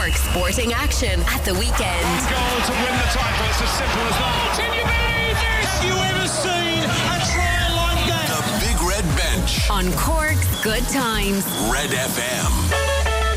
Cork sporting action at the weekend. One goal to win the title. It's as simple as that. Can you believe this? Have you ever seen a trial like that? The Big Red Bench. On Cork's Good Times. Red FM.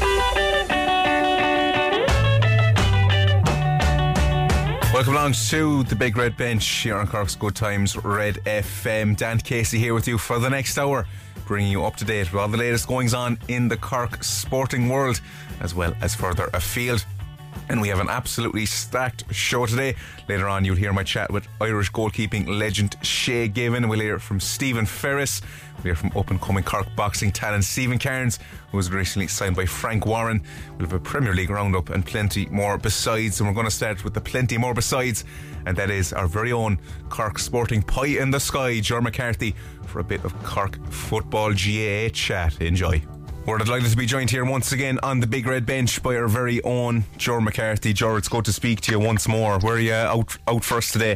Welcome along to the Big Red Bench here on Cork's Good Times, Red FM. Dan Casey here with you for the next hour, bringing you up to date with all the latest goings on in the Cork sporting world, as well as further afield. And we have an absolutely stacked show today. Later on, you'll hear my chat with Irish goalkeeping legend Shay Given. We'll hear from Stephen Ferris. We'll hear from up-and-coming Cork boxing talent Stephen Cairns, who was recently signed by Frank Warren. We'll have a Premier League roundup and plenty more besides. And we're going to start with the plenty more besides, and that is our very own Cork sporting pie in the sky, Ger McCarthy, for a bit of Cork football GAA chat. Enjoy. We're delighted to be joined here once again on the Big Red Bench by our very own Ger McCarthy. Ger, it's good to speak to you once more. Where are you out first today?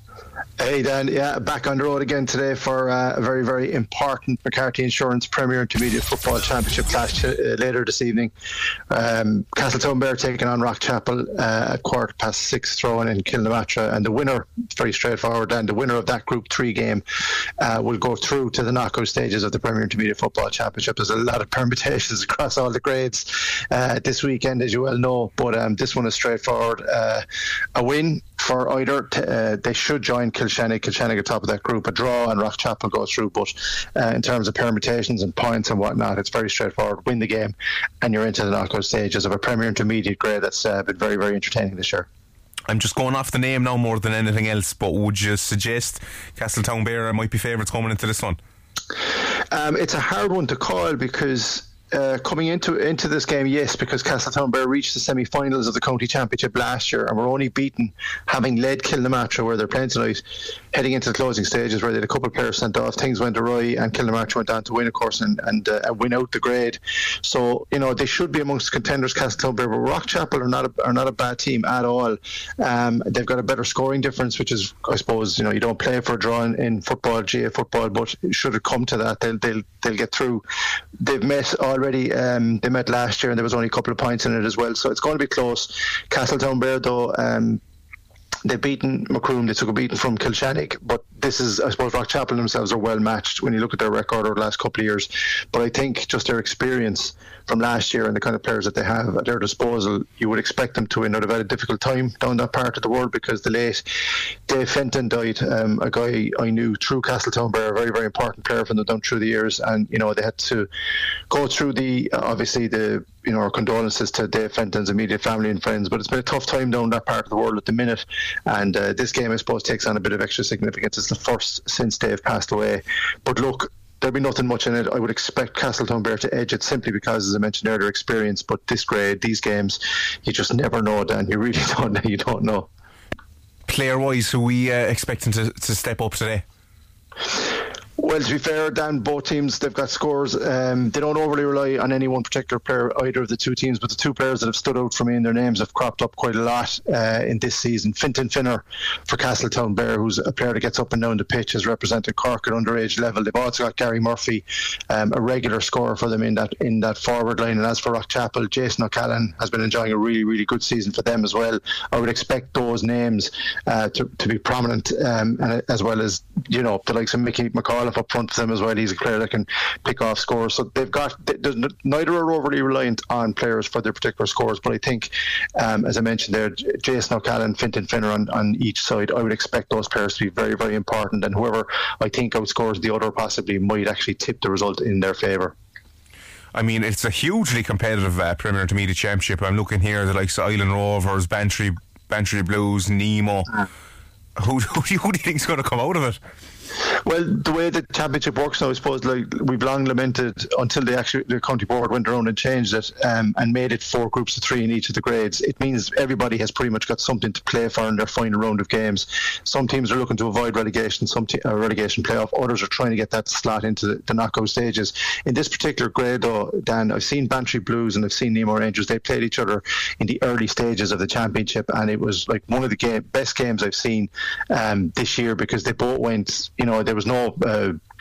Hey Dan, yeah, back on the road again today for a very, very important McCarthy Insurance Premier Intermediate Football Championship clash later this evening. Castletownbere taking on Rockchapel at 6:15 throw-in in Kilnamatra, and the winner, very straightforward, and the winner of that Group 3 game will go through to the knockout stages of the Premier Intermediate Football Championship. There's a lot of permutations across all the grades this weekend, as you well know, but this one is straightforward. A win for either, they should join Kilshannig at top of that group. A draw and Rockchapel go through, but in terms of permutations and points and whatnot, it's very straightforward. Win the game and you're into the knockout stages of a Premier Intermediate grade that's been very, very entertaining this year. I'm just going off the name now more than anything else, but would you suggest Castletownbere might be favourites coming into this one? It's a hard one to call because coming into this game, yes, because Castletownbere reached the semi-finals of the County Championship last year and were only beaten, having led Kilnamatra, where they're playing tonight, heading into the closing stages where they had a couple of players sent off. Things went awry and Kilnamatra went on to win, of course, and win out the grade. So, you know, they should be amongst contenders, Castletownbere, but Rockchapel are not a bad team at all. They've got a better scoring difference, which is, I suppose, you know, you don't play for a draw in football, GA football, but should it come to that, they'll get through. They've met already. They met last year and there was only a couple of points in it as well, so it's going to be close. Castletownbere, though, they've beaten Macroom, they took a beating from Kilshannig, but this is, I suppose, Rockchapel themselves are well matched when you look at their record over the last couple of years. But I think just their experience from last year and the kind of players that they have at their disposal, you would expect them to win. They've had a difficult time down that part of the world because the late Dave Fenton died, a guy I knew through Castletownbere, a very, very important player for them down through the years, and you know they had to go through our condolences to Dave Fenton's immediate family and friends, but it's been a tough time down that part of the world at the minute, and this game I suppose takes on a bit of extra significance. It's the first since Dave passed away, but look, there'll be nothing much in it. I would expect Castletownbere to edge it simply because, as I mentioned earlier, experience, but this grade, these games, you just never know, Dan. You really don't know. You don't know. Player-wise, who we expecting to step up today? Well, to be fair, Dan, both teams, they've got scores. They don't overly rely on any one particular player, either of the two teams, but the two players that have stood out for me and their names have cropped up quite a lot in this season. Fintan Finner for Castletownbere, who's a player that gets up and down the pitch, has represented Cork at underage level. They've also got Gary Murphy, a regular scorer for them in that forward line. And as for Rockchapel, Jason O'Callaghan has been enjoying a really, really good season for them as well. I would expect those names to be prominent, and as well as, you know, the likes of Mickey McAuliffe up front for them as well. He's a player that can pick off scores, so they've got, neither are overly reliant on players for their particular scores, but I think as I mentioned there, Jason O'Callaghan, Fintan Finner on each side, I would expect those players to be very, very important, and whoever I think outscores the other possibly might actually tip the result in their favour. I mean, it's a hugely competitive Premier Intermediate Championship. I'm looking here, the likes of Island Rovers, Bantry Blues, Nemo. Who do you think is going to come out of it? Well, the way the championship works now, I suppose, like we've long lamented until the county board went around and changed it and made it 4 groups of 3 in each of the grades. It means everybody has pretty much got something to play for in their final round of games. Some teams are looking to avoid relegation, relegation playoff. Others are trying to get that slot into the knockout stages. In this particular grade, though, Dan, I've seen Bantry Blues and I've seen Nemo Rangers. They played each other in the early stages of the championship, and it was like one of the best games I've seen this year, because they both went, you know, there was no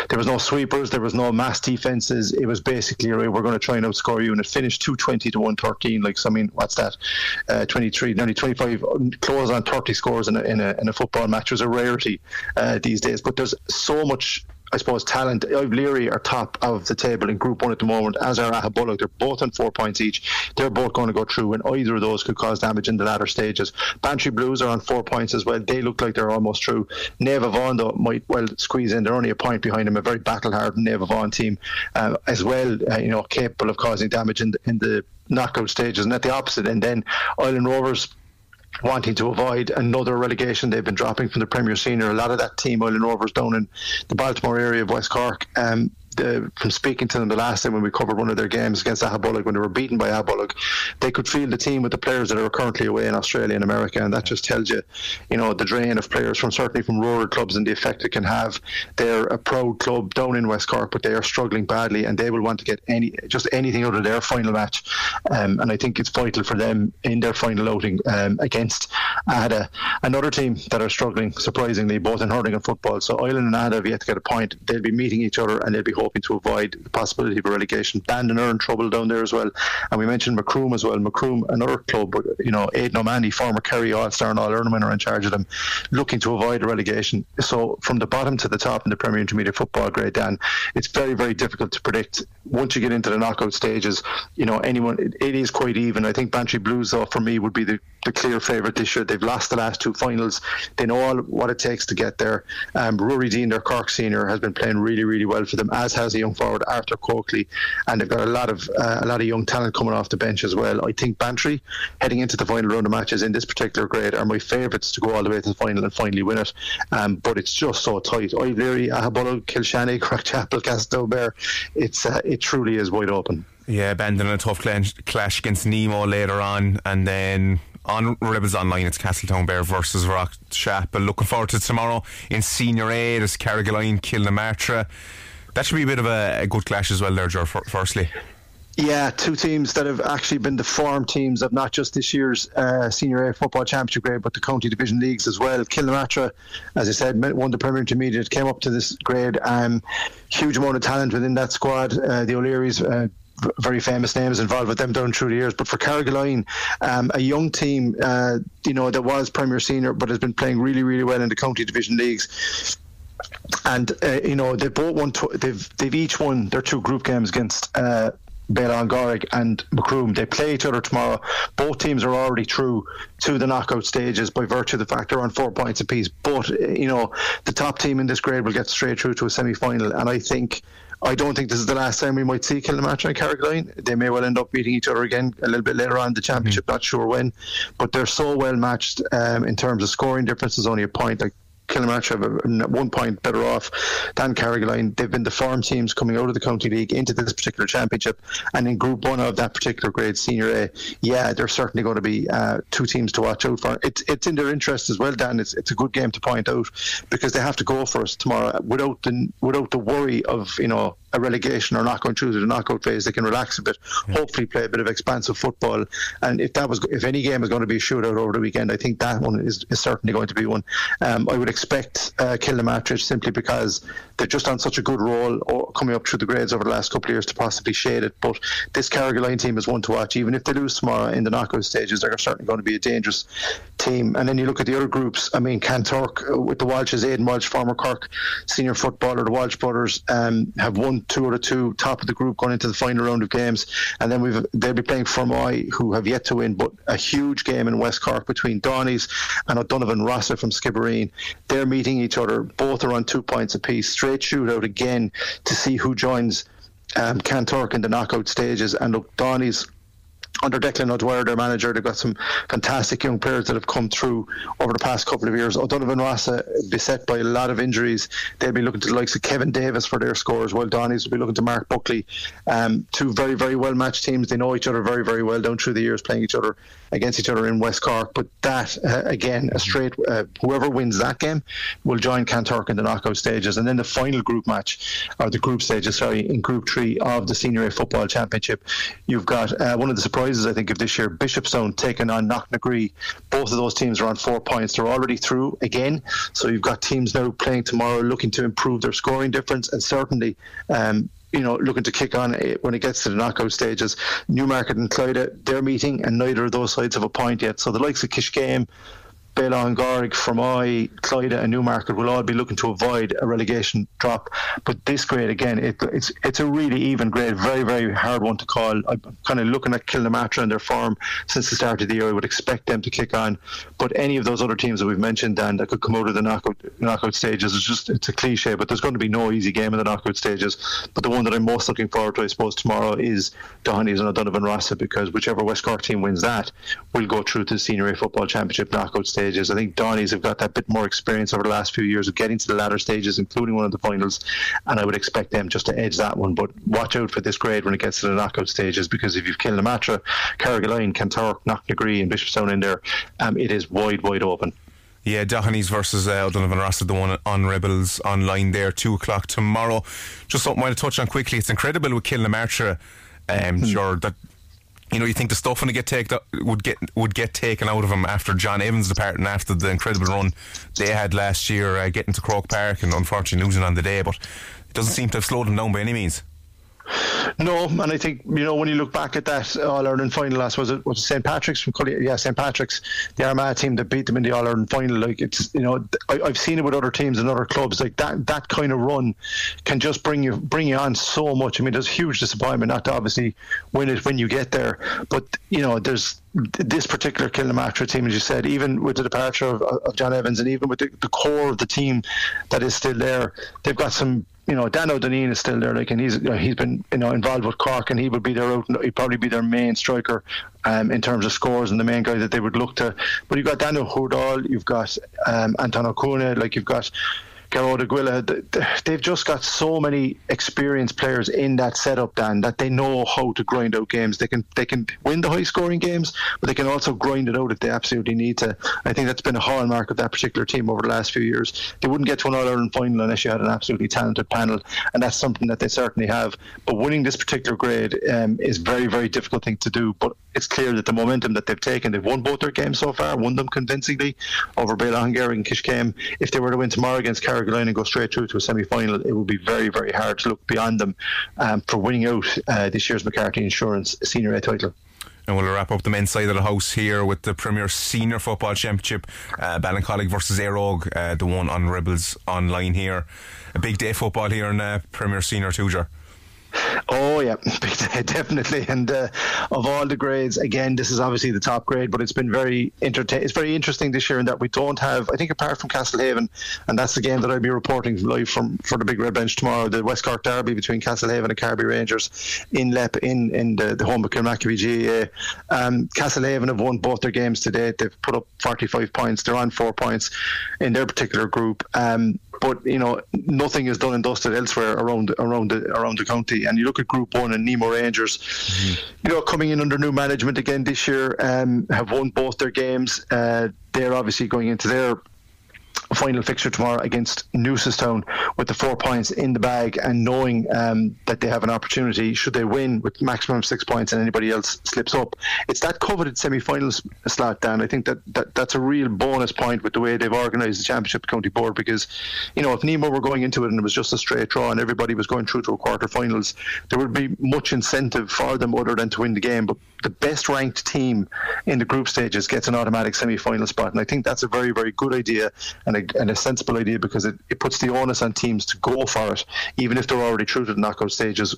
there was no sweepers, there was no mass defences. It was basically, right, we're going to try and outscore you, and it finished 220 to 113. Like, so, I mean, what's that? 23, nearly 25, close on 30 scores in a football match was a rarity these days. But there's so much, I suppose, talent. Leary are top of the table in Group 1 at the moment, as are Aghabulloch. They're both on 4 points each. They're both going to go through, and either of those could cause damage in the latter stages. Bantry Blues are on 4 points as well. They look like they're almost through. Neva Vaughan, though, might well squeeze in. They're only a point behind them. A very battle-hardened Neva Vaughan team as well, capable of causing damage in the knockout stages. And at the opposite end, then Island Rovers, wanting to avoid another relegation. They've been dropping from the Premier Senior. A lot of that team, Island Rovers, down in the Baltimore area of West Cork, from speaking to them the last time when we covered one of their games against Aghabulloch, when they were beaten by Aghabulloch, they could feel the team with the players that are currently away in Australia and America, and that just tells you, the drain of players certainly from rural clubs and the effect it can have. They're a proud club down in West Cork, but they are struggling badly, and they will want to get anything out of their final match, and I think it's vital for them in their final outing against Ada, another team that are struggling, surprisingly, both in hurling and football. So Island and Ada have yet to get a point. They'll be meeting each other, and they'll be hoping to avoid the possibility of a relegation. Bandon are in trouble down there as well, and we mentioned Macroom as well. Macroom, another club, Aidan O'Mahony, former Kerry All-Star and All-Ireland winner, in charge of them, looking to avoid a relegation. So from the bottom to the top in the Premier Intermediate football grade, Dan, it's very, very difficult to predict. Once you get into the knockout stages, it is quite even. I think Bantry Blues, though, for me, would be the clear favourite this year. They've lost the last two finals. They know all what it takes to get there. Rory Dean, their Cork senior, has been playing really, really well for them, as has a young forward, Arthur Coakley, and they've got a lot of young talent coming off the bench as well. I think Bantry, heading into the final round of matches in this particular grade, are my favourites to go all the way to the final and finally win it. But it's just so tight. Leary, Aghabulloch, Kilshannig, Craigchapel, Castletownbere, it truly is wide open. Yeah, Bandon in a tough clash against Nemo later on, and then on Rebels Online it's Castletownbere versus Craigchapel. Looking forward to tomorrow in Senior A. There's Carrigaline, Kilnamartyra. That should be a bit of a good clash as well there, Ger, firstly. Yeah, two teams that have actually been the form teams of not just this year's Senior A football championship grade, but the county division leagues as well. Kilnamartyra, as I said, won the Premier Intermediate, came up to this grade. Huge amount of talent within that squad. The O'Learys, very famous names involved with them down through the years. But for Carrigaline, a young team, that was Premier Senior, but has been playing really, really well in the county division leagues. And they both won. They've each won their two group games against Bailon Gorrig and Macroom. They play each other tomorrow. Both teams are already through to the knockout stages by virtue of the fact they're on 4 points apiece. But the top team in this grade will get straight through to a semi-final, and I don't think this is the last time we might see Kilnamartyra and Carrigaline. They may well end up beating each other again a little bit later on in the championship, not sure when, but they're so well matched in terms of scoring difference. Is only a point. Like, Kilnamartyra have 1 point better off than Carrigaline. They've been the form teams coming out of the county league into this particular championship, and in Group 1 of that particular grade, Senior A, there's certainly going to be two teams to watch out for. It's in their interest as well, Dan. It's a good game to point out, because they have to go for us tomorrow without the worry of a relegation or not going through to the knockout phase. They can relax a bit, hopefully play a bit of expansive football, and if any game is going to be a shootout over the weekend, I think that one is certainly going to be one. I would expect Kilnamartyra, simply because they're just on such a good roll coming up through the grades over the last couple of years, to possibly shade it. But this Carrigaline team is one to watch. Even if they lose tomorrow in the knockout stages, they're certainly going to be a dangerous team. And then you look at the other groups. I mean, Kanturk with the Walshes, Aidan Walsh, former Cork senior footballer, the Walsh brothers, have won 2 out of 2, top of the group going into the final round of games. And then they'll be playing Fermoy, who have yet to win, but a huge game in West Cork between Donnies and O'Donovan Rossa from Skibbereen. They're meeting each other. Both are on 2 points apiece. Straight shootout again to see who joins Kanturk in the knockout stages. And look, Donnies, under Declan O'Dwyer, their manager, they've got some fantastic young players that have come through over the past couple of years. O'Donovan Rossa, beset by a lot of injuries, they'll be looking to the likes of Kevin Davis for their scores, while Donnies will be looking to Mark Buckley. Two very, very well matched teams. They know each other very, very well down through the years, playing each other against each other in West Cork. But that, again, a straight whoever wins that game will join Kanturk in the knockout stages. And then the final group match, or the group stages, in Group 3 of the Senior A Football Championship, you've got one of the surprises surprises, I think, of this year. Bishopstown taking on Knocknagree. Both of those teams are on 4 points. They're already through again. So you've got teams now playing tomorrow looking to improve their scoring difference, and certainly looking to kick on when it gets to the knockout stages. Newmarket and Clyde, they're meeting, and neither of those sides have a point yet. So the likes of Kishgame, Bailon, Gorg, Fermoy, Clyde and Newmarket will all be looking to avoid a relegation drop. But this grade, again, it's a really even grade, very, very hard one to call. I'm kind of looking at Kilnamatra and their form since the start of the year. I would expect them to kick on. But any of those other teams that we've mentioned, Dan, that could come out of the knockout stages, it's a cliche, but there's going to be no easy game in the knockout stages. But the one that I'm most looking forward to, I suppose, tomorrow is Dohenys and O'Donovan Rossa, because whichever West Cork team wins that will go through to the Senior A Football Championship knockout stage. I think Donnies have got that bit more experience over the last few years of getting to the latter stages, including one of the finals, and I would expect them just to edge that one. But watch out for this grade when it gets to the knockout stages, because if you've Kilnamatra, Carrigaline, Kanturk, Knocknagree and Bishopstown in there, it is wide open. Yeah, Dohenys versus O'Donovan Rossa, the one on Rebels Online there, 2 o'clock tomorrow. Just something I want to touch on quickly. It's incredible with Kilnamatra, sure, that you think the stuff when it would get taken out of him after John Evans departing, after the incredible run they had last year, getting to Croke Park and unfortunately losing on the day. But it doesn't seem to have slowed him down by any means. No, and I think, when you look back at that All-Ireland final last, was it St. Patrick's from Cully? Yeah, St. Patrick's, the Armagh team that beat them in the All-Ireland final. Like, it's, I've seen it with other teams and other clubs. Like that kind of run can just bring you on so much. I mean, there's huge disappointment not to obviously win it when you get there, but there's this particular Kilnamatra team, as you said, even with the departure of John Evans, and even with the core of the team that is still there, they've got some. Dan O'Donnell is still there, and he's been involved with Cork, and he would be he'd probably be their main striker in terms of scores, and the main guy that they would look to. But you've got Daniel Hurdal, you've got Anton O'Connor, you've got Garrod Aguila. They've just got so many experienced players in that setup, Dan, that they know how to grind out games. They can win the high scoring games, but they can also grind it out if they absolutely need to. I think that's been a hallmark of that particular team over the last few years. They wouldn't get to an All-Ireland final unless you had an absolutely talented panel, and that's something that they certainly have. But winning this particular grade is very, very difficult thing to do. But it's clear that the momentum that they've taken, they've won both their games so far, won them convincingly over Bailon, Garrick and Kishgame. If they were to win tomorrow against Carrigaline and go straight through to a semi-final, it would be very, very hard to look beyond them for winning out this year's McCarthy Insurance Senior A title. And we'll wrap up the men's side of the house here with the Premier Senior Football Championship, Ballincollig versus Éire, the one on Rebels Online here. A big day football here in Premier Senior Tuger. Oh yeah, definitely. And of all the grades, again, this is obviously the top grade, but it's been very It's very interesting this year in that we don't have, I think, apart from Castlehaven, and that's the game that I'll be reporting live for the Big Red Bench tomorrow, the West Cork derby between Castlehaven and Carby Rangers in Lep in the home of Kilmacabey GAA. Castlehaven have won both their games to date. They've put up 45 points. They're on 4 points in their particular group. But nothing is done and dusted elsewhere around the county. And you look at Group 1 and Nemo Rangers, coming in under new management again this year, have won both their games. They're obviously going into their final fixture tomorrow against Newcestown with the 4 points in the bag, and knowing that they have an opportunity should they win with maximum 6 points and anybody else slips up. It's that coveted semi-final slot, Dan. I think that's a real bonus point with the way they've organised the Championship County Board, because if Nemo were going into it and it was just a straight draw and everybody was going through to a quarter-finals, there would be much incentive for them other than to win the game. But the best ranked team in the group stages gets an automatic semi-final spot, and I think that's a very, very good idea and a sensible idea, because it puts the onus on teams to go for it, even if they're already through to the knockout stages,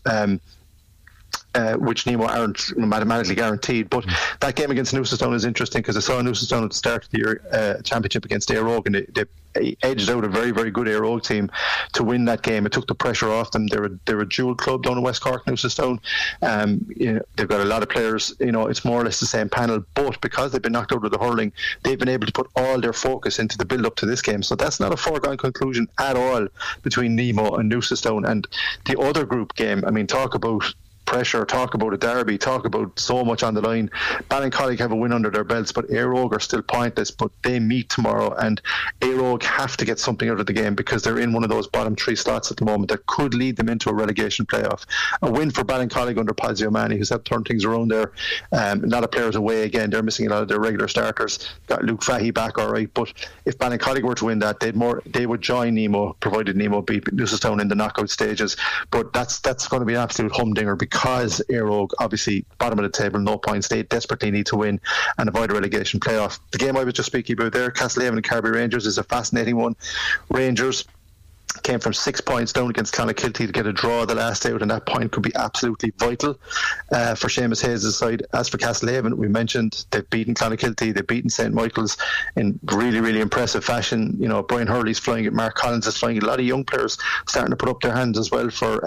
which Nemo aren't mathematically guaranteed. But that game against Newcestown is interesting, because I saw Newcestown at the start of the year championship against Éire, and they edged out a very, very good Éire team to win that game. It took the pressure off them. They're a dual club down in West Cork, Newcestown. They've got a lot of players. It's more or less the same panel, but because they've been knocked out of the hurling, they've been able to put all their focus into the build up to this game. So that's not a foregone conclusion at all between Nemo and Newcestown. And the other group game, I mean, talk about pressure, talk about a derby, talk about so much on the line. Ballincollig have a win under their belts, but Éire Óg are still pointless, but they meet tomorrow, and Éire Óg have to get something out of the game because they're in one of those bottom 3 slots at the moment that could lead them into a relegation playoff. A win for Ballincollig under Podsy O'Mahony, who's helped turn things around there. A lot of players away again. They're missing a lot of their regular starters. Got Luke Fahey back all right, but if Ballincollig were to win that, they would join Nemo, provided Nemo beat Newcestown in the knockout stages. But that's going to be an absolute humdinger because Éire Óg, obviously bottom of the table, no points. They desperately need to win and avoid a relegation playoff. The game I was just speaking about there, Castlehaven and Carbery Rangers, is a fascinating one. Rangers came from 6 points down against Clonakilty to get a draw the last out, and that point could be absolutely vital for Seamus Hayes' side. As for Castlehaven, we mentioned they've beaten Clonakilty, they've beaten St. Michael's in really, really impressive fashion. You know, Brian Hurley's flying it, Mark Collins is flying it. A lot of young players starting to put up their hands as well for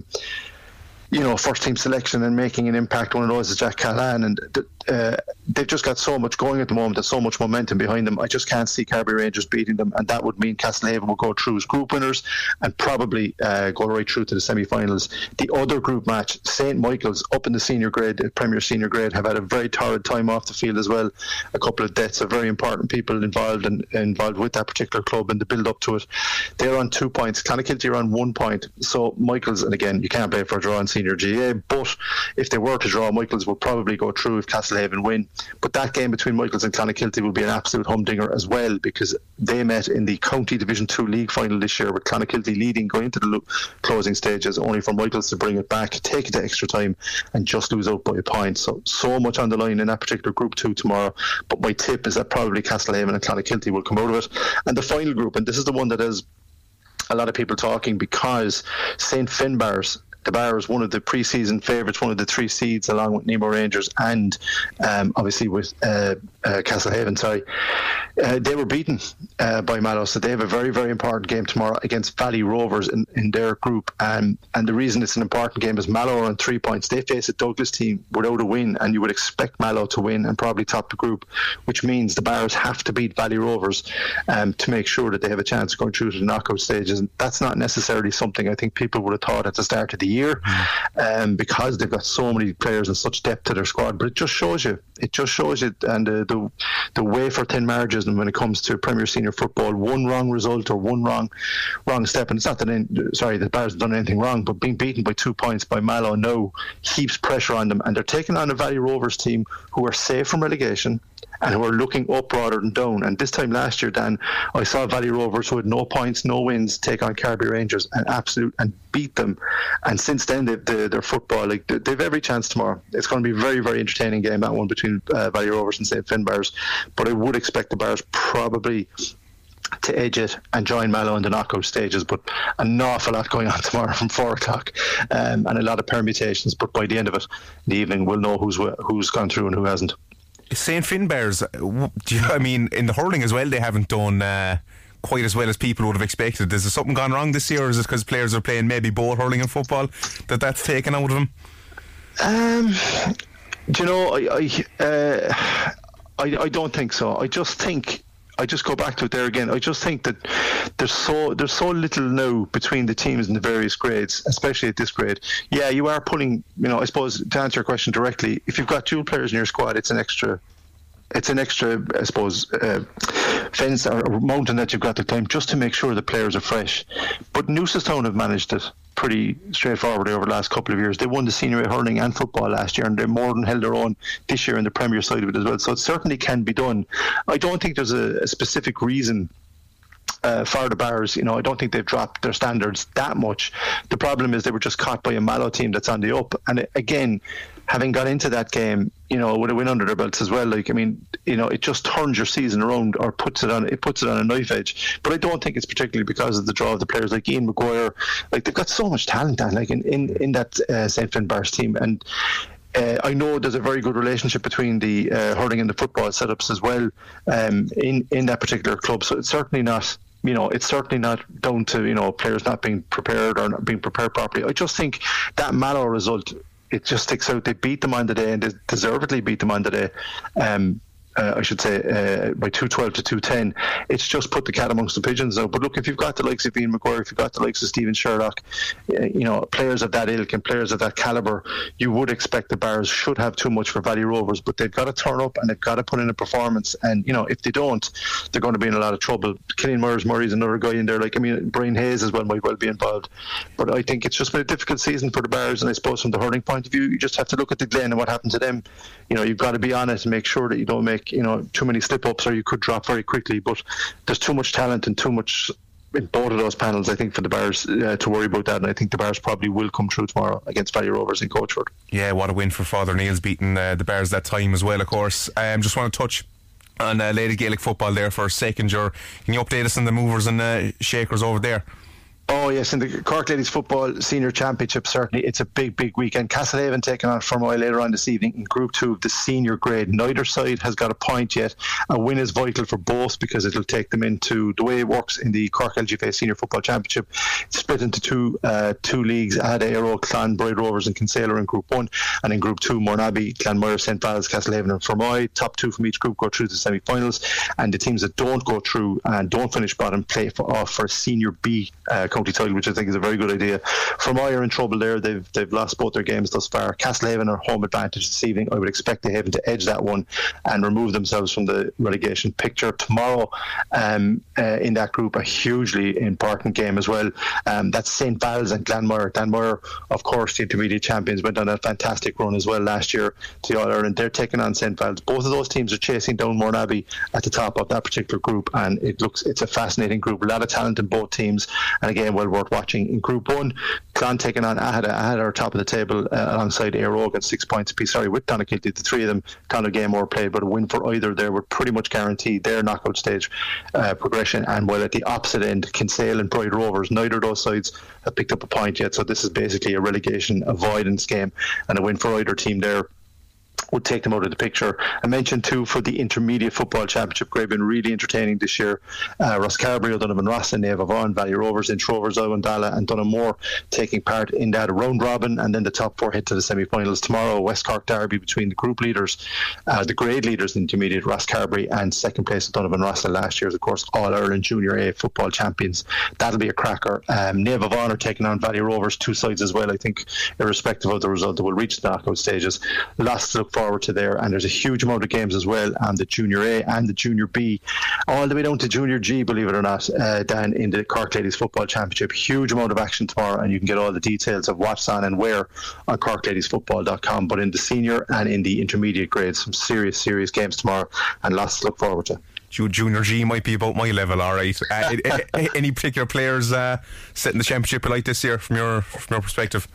first team selection and making an impact. One of those is Jack Callahan, and they've just got so much going at the moment. There's so much momentum behind them. I just can't see Carbery Rangers beating them, and that would mean Castlehaven will go through as group winners and probably go right through to the semi-finals. The other group match, St. Michael's up in the senior grade, Premier Senior grade, have had a very torrid time off the field as well. A couple of deaths of very important people involved with that particular club and the build up to it. They're on 2 points. Clonakilty are on 1 point. So Michael's, and again, you can't play for a draw in senior GA, but if they were to draw, Michael's will probably go through if Castlehaven win. But that game between Michael's and Clonakilty will be an absolute humdinger as well, because they met in the County Division 2 League final this year, with Clonakilty leading going into the closing stages, only for Michael's to bring it back, take it to extra time and just lose out by a point. So much on the line in that particular Group 2 tomorrow, but my tip is that probably Castlehaven and Clonakilty will come out of it. And the final group, and this is the one that has a lot of people talking, because St. Finbarrs, the Bars, one of the pre-season favourites, one of the 3 seeds, along with Nemo Rangers and obviously with Castlehaven, they were beaten by Mallow, so they have a very, very important game tomorrow against Valley Rovers in their group, and the reason it's an important game is Mallow are on 3 points. They face a Douglas team without a win, and you would expect Mallow to win and probably top the group, which means the Bars have to beat Valley Rovers to make sure that they have a chance of going through to the knockout stages. And that's not necessarily something I think people would have thought at the start of the year, because they've got so many players and such depth to their squad. But it just shows you, and the way for thin margins when it comes to Premier Senior football. One wrong result or one wrong step, and it's not that the Bars have done anything wrong, but being beaten by 2 points by Mallow now heaps pressure on them, and they're taking on a Valley Rovers team who are safe from relegation and who are looking up rather than down. And this time last year, Dan, I saw Valley Rovers, who had no points, no wins, take on Carbery Rangers and beat them. And since then, their football, they've every chance tomorrow. It's going to be a very, very entertaining game, that one between Valley Rovers and St. Finbarrs. But I would expect the Bars probably to edge it and join Mallow in the knockout stages, but an awful lot going on tomorrow from 4 o'clock, and a lot of permutations. But by the end of it, in the evening, we'll know who's gone through and who hasn't. St. Finbarrs, I mean, in the hurling as well, they haven't done quite as well as people would have expected. Is there something gone wrong this year, or is it because players are playing maybe both hurling and football that's taken out of them? I don't think so. I just go back to it there again. I just think that there's so little now between the teams in the various grades, especially at this grade. Yeah, you are pulling, I suppose, to answer your question directly, if you've got dual players in your squad, it's an extra, I suppose, fence or mountain that you've got to climb just to make sure the players are fresh. But Newcestown have managed it pretty straightforwardly over the last couple of years. They won the senior A hurling and football last year, and they more than held their own this year in the Premier side of it as well. So it certainly can be done. I don't think there's a specific reason for the Bars. I don't think they've dropped their standards that much. The problem is they were just caught by a Mallow team that's on the up, and again, having got into that game, with a win under their belts as well, it just turns your season around, or puts it on a knife edge. But I don't think it's particularly because of the draw of the players like Ian Maguire. They've got so much talent, Dan, in that St. Finbarrs team, and I know there's a very good relationship between the hurling and the football setups as well in that particular club. So it's certainly not. It's certainly not down to players not being prepared or not being prepared properly. I just think that Mallow result, it just sticks out. They beat them on the day, and they deservedly beat them on the day. by 212 to 210. It's just put the cat amongst the pigeons now. But look, if you've got the likes of Ian Maguire, if you've got the likes of Stephen Sherlock, players of that ilk and players of that calibre, you would expect the Bars should have too much for Valley Rovers, but they've got to turn up and they've got to put in a performance. And if they don't, they're going to be in a lot of trouble. Killian Murray's another guy in there. Brian Hayes as well might well be involved. But I think it's just been a difficult season for the Bars, and I suppose from the hurling point of view, you just have to look at the Glen and what happened to them. You've got to be on it and make sure that you don't make too many slip-ups, or you could drop very quickly. But there's too much talent and too much in both of those panels, I think, for the Bars to worry about that. And I think the Bars probably will come through tomorrow against Valley Rovers in Coachford. Yeah, what a win for Father Neil's beating the Bars that time as well, of course. Just want to touch on Lady Gaelic football there for a second. Can you update us on the movers and shakers over there? Oh yes, in the Cork Ladies Football Senior Championship, certainly it's a big weekend. Castlehaven taking on Fermoy later on this evening in Group 2 of the senior grade. Neither side has got a point yet. A win is vital for both because it'll take them into the way it works in the Cork LGFA Senior Football Championship. It's split into two leagues. Ada, Aero, Clan, Bride Rovers and Kinsale in Group 1, and in Group 2 Mournabbey, Clanmire, St. Val's, Castlehaven and Fermoy. Top two from each group go through to the semi-finals, and the teams that don't go through and don't finish bottom play for Senior B county title, which I think is a very good idea. Fermoy are in trouble there. They've lost both their games thus far. Castlehaven are home advantage this evening. I would expect the Haven to edge that one and remove themselves from the relegation picture tomorrow. In that group, a hugely important game as well. That's St. Val's and Glanmire. Glanmire, of course, the intermediate champions, went on a fantastic run as well last year to the All-Ireland. They're taking on St. Val's. Both of those teams are chasing down Mournabbey at the top of that particular group, and it's a fascinating group. A lot of talent in both teams, and again, well worth watching. In Group 1, Clan taking on Ahada. Ahada are top of the table alongside Aero at 6 points apiece. With Donaghilty, the three of them kind of game more played, but a win for either there would pretty much guarantee their knockout stage progression. And while at the opposite end, Kinsale and Bride Rovers, neither of those sides have picked up a point yet, so this is basically a relegation avoidance game, and a win for either team there would take them out of the picture. I mentioned too for the Intermediate Football Championship, Greg, been really entertaining this year. Rosscarbery, O'Donovan Ross and Nave Avon, Valley Rovers, Introvers, Owandala and Dunamore taking part in that round robin, and then the top four head to the semi-finals tomorrow. West Cork Derby between the group leaders, the grade leaders in Intermediate, Rosscarbery, and second place O'Donovan Ross, last year's, of course, All-Ireland Junior A football champions. That'll be a cracker. Nave Avon are taking on Valley Rovers, two sides as well. I think irrespective of the result, they will reach the knockout stages. Lots to look forward to there, and there's a huge amount of games as well on the Junior A and the Junior B, all the way down to Junior G, believe it or not, down in the Cork Ladies Football Championship. Huge amount of action tomorrow, and you can get all the details of what's on and where on corkladiesfootball.com. But in the senior and in the intermediate grades, some serious games tomorrow, and lots to look forward to. Junior G might be about my level, all right. Any particular players setting the championship alight this year from your perspective?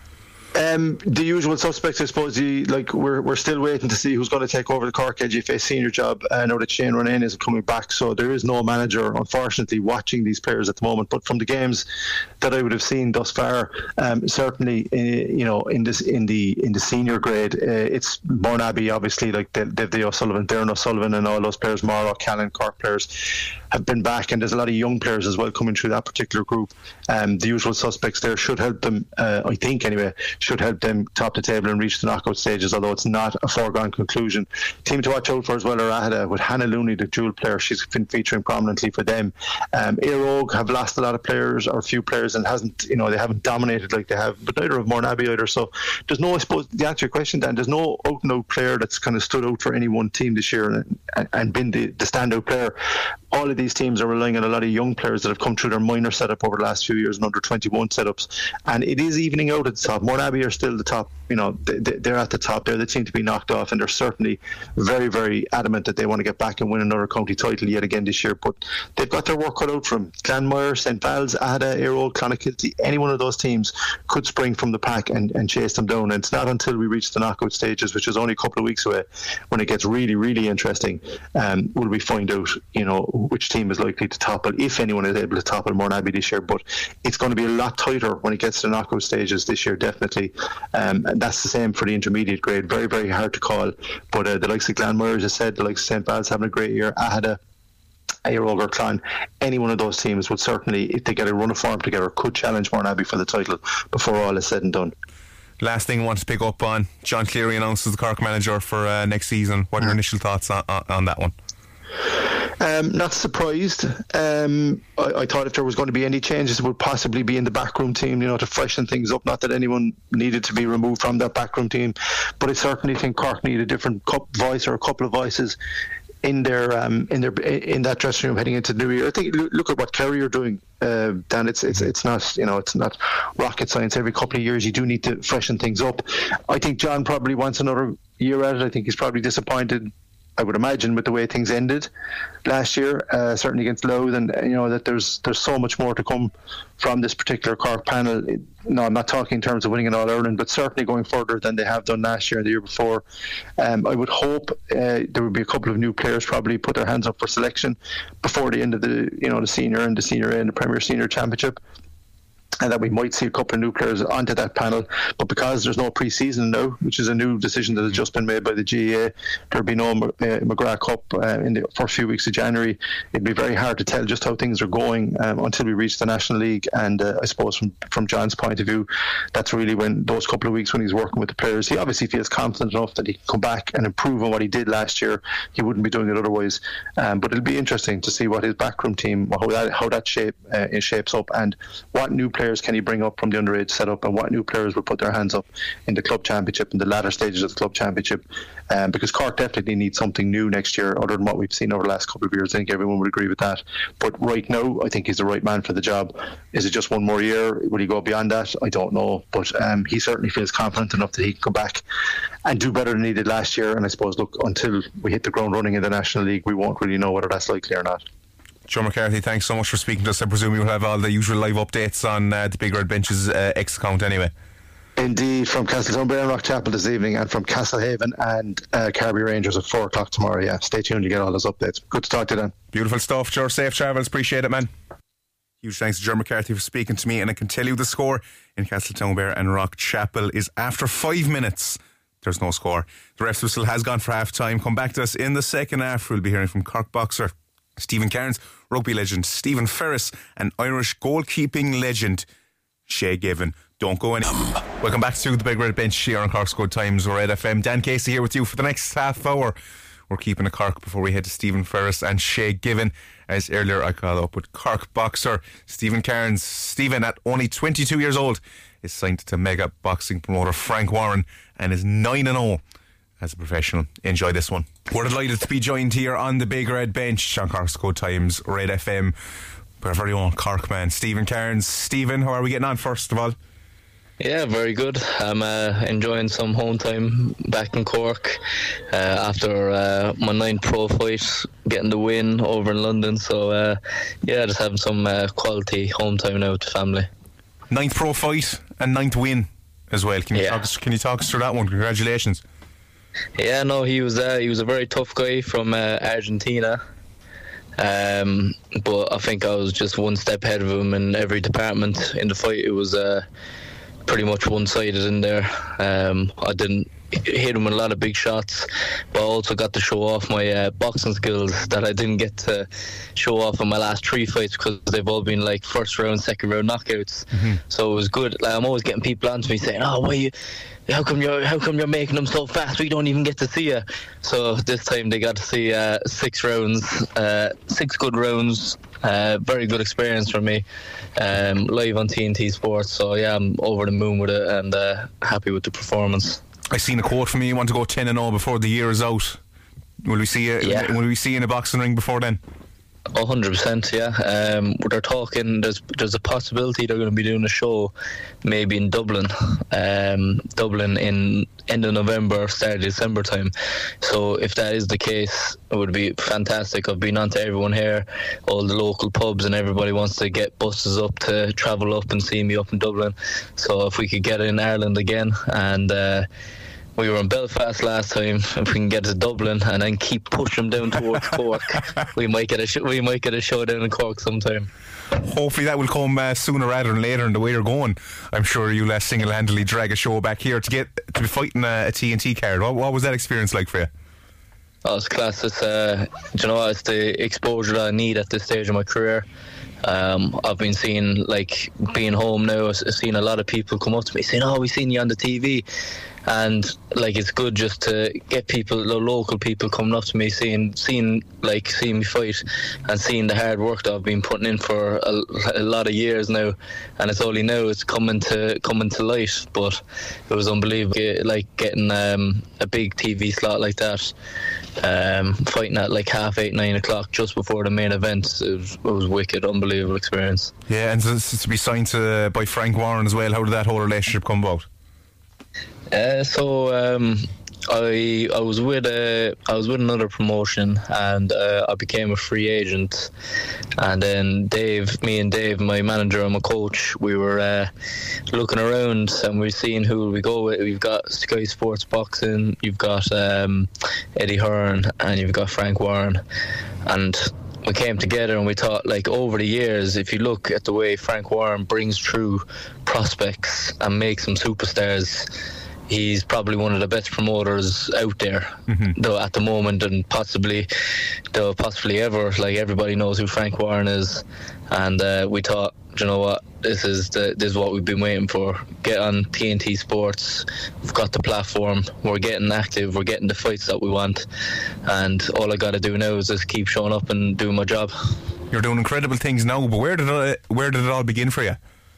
The usual suspects, I suppose. We're still waiting to see who's going to take over the Cork LGFA senior job. I know that Shane Ronan isn't coming back, so there is no manager, unfortunately, watching these players at the moment. But from the games that I would have seen thus far, certainly, in the senior grade, it's Mournabbey, obviously, like Davy O'Sullivan, Darren O'Sullivan, and all those players, Mara, Callan, Cork players have been back, and there's a lot of young players as well coming through that particular group. The usual suspects there should help them, I think anyway, should help them top the table and reach the knockout stages, although it's not a foregone conclusion. Team to watch out for as well are Ahada, with Hannah Looney, the dual player. She's been featuring prominently for them. Aero have lost a lot of players, or a few players, and they haven't dominated like they have, but neither have Mournabbey either. So there's no, I suppose, the answer to your question, Dan, there's no out and out player that's kind of stood out for any one team this year and been the standout player. All of these teams are relying on a lot of young players that have come through their minor setup over the last few years and under 21 setups, and it is evening out at the top. Mournabbey are still the top, they're at the top there. They seem to be knocked off, and they're certainly very, very adamant that they want to get back and win another county title yet again this year, but they've got their work cut out for them. Clanmire, St. Val's, Ahada, Aero, Clonakilty, any one of those teams could spring from the pack and chase them down, and it's not until we reach the knockout stages, which is only a couple of weeks away, when it gets really, really interesting, will we find out which team is likely to topple, if anyone is able to topple Mournabbey this year. But it's going to be a lot tighter when it gets to the knockout stages this year, definitely. And that's the same for the intermediate grade. Very, very hard to call. But the likes of Glanmire, as I said, the likes of St. Val's having a great year, Ahada, Aero or Clan, any one of those teams would certainly, if they get a run of form together, could challenge Mournabbey for the title before all is said and done. Last thing I want to pick up on, John Cleary announced as the Cork manager for next season. What are your initial thoughts on that one? Not surprised. I thought if there was going to be any changes, it would possibly be in the backroom team, to freshen things up. Not that anyone needed to be removed from that backroom team, but I certainly think Cork need a different voice or a couple of voices in their in that dressing room heading into the new year. I think look at what Kerry are doing, Dan. It's not it's not rocket science. Every couple of years you do need to freshen things up. I think John probably wants another year at it. I think he's probably disappointed, I would imagine, with the way things ended last year, certainly against Louth, and that there's so much more to come from this particular Cork panel. No, I'm not talking in terms of winning an All-Ireland, but certainly going further than they have done last year and the year before. I would hope there would be a couple of new players probably put their hands up for selection before the end of the the senior and the senior A and the Premier Senior Championship, and that we might see a couple of new players onto that panel. But because there's no pre-season now, which is a new decision that has just been made by the GAA, there'll be no McGrath Cup in the first few weeks of January. It'd be very hard to tell just how things are going until we reach the National League. And I suppose from John's point of view, that's really when those couple of weeks when he's working with the players, he obviously feels confident enough that he can come back and improve on what he did last year. He wouldn't be doing it otherwise. But it'll be interesting to see what his backroom team, how that shapes up, and what new players can he bring up from the underage setup, and what new players will put their hands up in the club championship, in the latter stages of the club championship, because Cork definitely needs something new next year other than what we've seen over the last couple of years. I think everyone would agree with that. But right now I think he's the right man for the job. Is it just one more year? Will he go beyond that? I don't know, but he certainly feels confident enough that he can come back and do better than he did last year. And I suppose, look, until we hit the ground running in the National League, we won't really know whether that's likely or not. Joe McCarthy, thanks so much for speaking to us. I presume you'll have all the usual live updates on the Big Red Bench's X account anyway. Indeed, from Castletownbere and Rockchapel this evening, and from Castlehaven and Carby Rangers at 4 o'clock tomorrow. Yeah, stay tuned to get all those updates. Good to talk to you then. Beautiful stuff, Joe. Safe travels. Appreciate it, man. Huge thanks to Joe McCarthy for speaking to me, and I can tell you the score in Castletownbere and Rockchapel is after 5 minutes. There's no score. The ref's whistle has gone for half time. Come back to us in the second half. We'll be hearing from Cork boxer Stephen Cairns, rugby legend Stephen Ferris, and Irish goalkeeping legend Shay Given. Don't go anywhere. Welcome back to the Big Red Bench here on Cork's Good Times, Red FM. Dan Casey here with you for the next half hour. We're keeping a Cork before we head to Stephen Ferris and Shay Given, as earlier I called up with Cork boxer Stephen Cairns. Stephen, at only 22 years old, is signed to mega boxing promoter Frank Warren and is 9-0 as a professional. Enjoy this one. We're delighted to be joined here on the Big Red Bench on Cork's Good Times, Red FM, by our very own Cork man, Stephen Cairns. Stephen, how are we getting on, first of all? Yeah, very good. I'm enjoying some home time back in Cork after my 9th pro fight, getting the win over in London. So, just having some quality home time now with the family. 9th pro fight and 9th win as well. Can you talk us through that one? Congratulations. Yeah, no, he was a very tough guy from Argentina, but I think I was just one step ahead of him in every department in the fight. It was pretty much one-sided in there. I didn't hit him with a lot of big shots, but I also got to show off my boxing skills that I didn't get to show off in my last 3 fights, because they've all been like first round, second round knockouts. So it was good. Like, I'm always getting people onto me saying, how come you're making them so fast? We don't even get to see you. So this time they got to see 6 rounds, 6 good rounds. Very good experience for me, live on TNT Sports. So yeah, I'm over the moon with it and happy with the performance. I seen a quote from you want to go 10-0 before the year is out. Will we see you? Yeah. Will we see you in a boxing ring before then? 100%, yeah. They're talking. There's a possibility they're going to be doing a show, maybe in Dublin. Dublin in end of November, start of December time. So if that is the case, it would be fantastic. I've been on to everyone here, all the local pubs, and everybody wants to get buses up to travel up and see me up in Dublin. So if we could get it in Ireland again, and we were in Belfast last time. If we can get to Dublin and then keep pushing them down towards Cork, we might get a show down in Cork sometime. Hopefully that will come sooner rather than later. And the way you're going, I'm sure you'll single-handedly drag a show back here to be fighting a TNT card. What was that experience like for you? Oh, it's class. It's it's the exposure that I need at this stage of my career. I've been seeing, like, being home now, I've seen a lot of people come up to me saying, "Oh, we've seen you on the TV." And like, it's good just to get people, the local people, coming up to me, seeing me fight, and seeing the hard work that I've been putting in for a lot of years now. And it's only now it's coming to light. But it was unbelievable, like getting a big TV slot like that, fighting at like 8:30, 9 o'clock just before the main event. It was wicked, unbelievable experience. Yeah, and to be signed by Frank Warren as well. How did that whole relationship come about? I was with another promotion, and I became a free agent. And then me and Dave, my manager and my coach, we were looking around, and we're seeing who we go with. We've got Sky Sports Boxing, you've got Eddie Hearn, and you've got Frank Warren. And we came together and we thought, like, over the years, if you look at the way Frank Warren brings through prospects and makes them superstars, he's probably one of the best promoters out there, though, at the moment, and possibly ever. Like, everybody knows who Frank Warren is, and we thought, you know what, this is what we've been waiting for. Get on TNT Sports. We've got the platform. We're getting active. We're getting the fights that we want, and all I got to do now is just keep showing up and doing my job. You're doing incredible things now, but where did it all begin for you?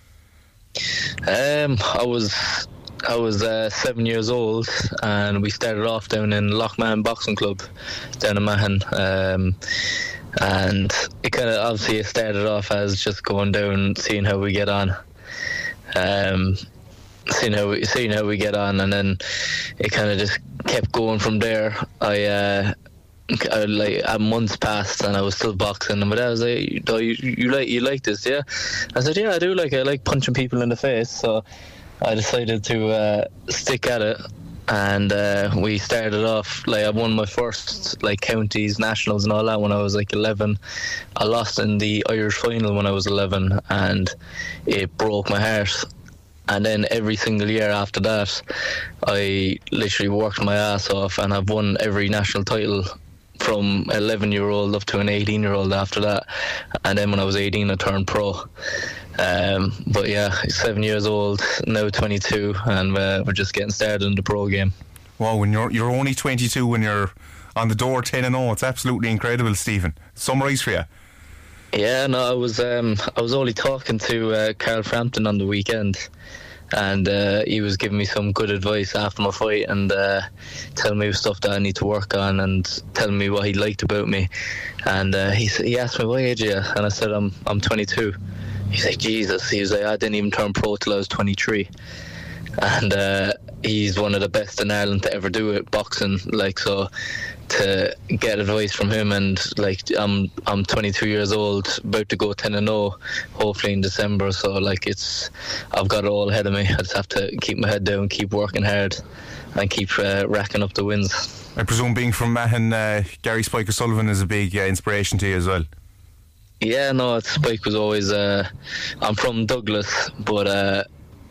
I was 7 years old, and we started off down in Lochmahan Boxing Club down in Mahon, and it kind of obviously started off as just going down, seeing how we get on, seeing how we get on, and then it kind of just kept going from there. I months passed and I was still boxing, and my dad was like, you like this, yeah? I said, yeah, I do. I like punching people in the face, so I decided to stick at it, and we started off, like, I won my first, like, counties, nationals and all that when I was like 11. I lost in the Irish final when I was 11, and it broke my heart. And then every single year after that, I literally worked my ass off, and I've won every national title from 11-year-old up to an 18-year-old after that. And then when I was 18, I turned pro. But yeah, 7 years old, now 22, and we're just getting started in the pro game. Wow, when you're only 22 when you're on the door 10-0, it's absolutely incredible, Stephen. Summarise for you. Yeah, no, I was only talking to Carl Frampton on the weekend, and he was giving me some good advice after my fight, and telling me stuff that I need to work on, and telling me what he liked about me. And he asked me, what age are you? And I said, I'm 22. He's like, Jesus. He was like, I didn't even turn pro till I was 23. And he's one of the best in Ireland to ever do it, boxing. Like, so to get advice from him, and like, I'm 22 years old, about to go 10-0, hopefully in December. So like, I've got it all ahead of me. I just have to keep my head down, keep working hard, and keep racking up the wins. I presume, being from Mahon, Gary Spike O'Sullivan is a big inspiration to you as well. Yeah, no, Spike was always. I'm from Douglas, but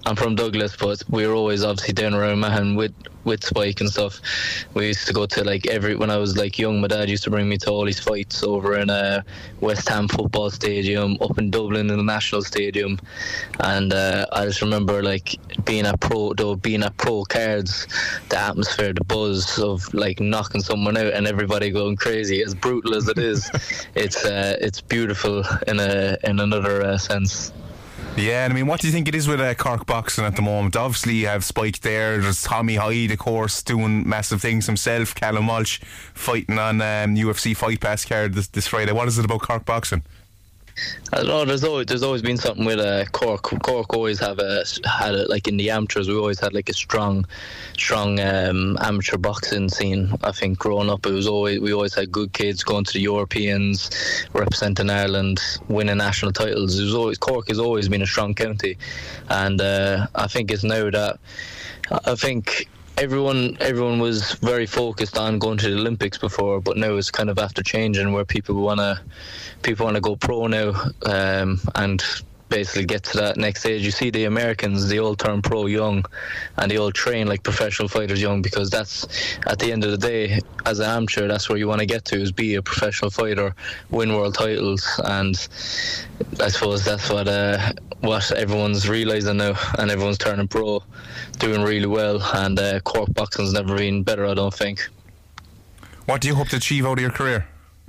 we were always obviously down around Mahon with Spike and stuff. We used to go to, like, when I was like young, my dad used to bring me to all these fights over in West Ham Football Stadium, up in Dublin in the National Stadium, and I just remember, like, being at pro cards, the atmosphere, the buzz of, like, knocking someone out and everybody going crazy. As brutal as it is, it's beautiful in another sense. Yeah, and I mean, what do you think it is with Cork boxing at the moment? Obviously, you have Spike there. There's Tommy Hyde, of course, doing massive things himself. Callum Walsh fighting on UFC Fight Pass card this Friday. What is it about Cork boxing? I don't know. There's always been something with Cork. Cork always had it, like in the amateurs. We always had like a strong amateur boxing scene. I think growing up, we always had good kids going to the Europeans, representing Ireland, winning national titles. Cork has always been a strong county, and I think it's now that Everyone was very focused on going to the Olympics before, but now it's kind of after changing, where people want to go pro now, and basically get to that next stage. You see the Americans, they all turn pro young, and they all train like professional fighters young, because that's, at the end of the day, as an amateur, that's where you want to get to, is be a professional fighter, win world titles. And I suppose that's what everyone's realising now, and everyone's turning pro, doing really well, and Cork boxing's never been better, I don't think. What do you hope to achieve out of your career?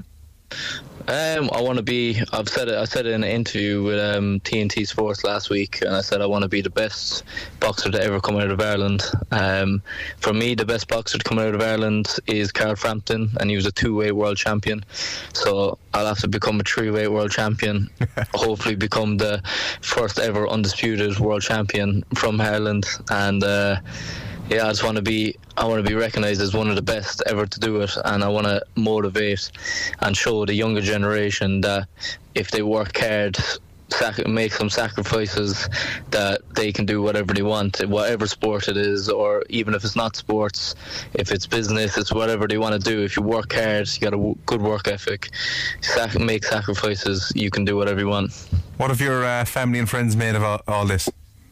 I want to be, I said it in an interview with TNT Sports last week, and I said I want to be the best boxer to ever come out of Ireland. For me, the best boxer to come out of Ireland is Carl Frampton, and he was a 2-weight world champion. So I'll have to become a 3-weight world champion, hopefully become the first ever undisputed world champion from Ireland. And yeah, I want to be recognised as one of the best ever to do it, and I want to motivate and show the younger generation that if they work hard, make some sacrifices, that they can do whatever they want, whatever sport it is, or even if it's not sports, if it's business, it's whatever they want to do. If you work hard, you got a good work ethic, make sacrifices, you can do whatever you want. What have your family and friends made of all this?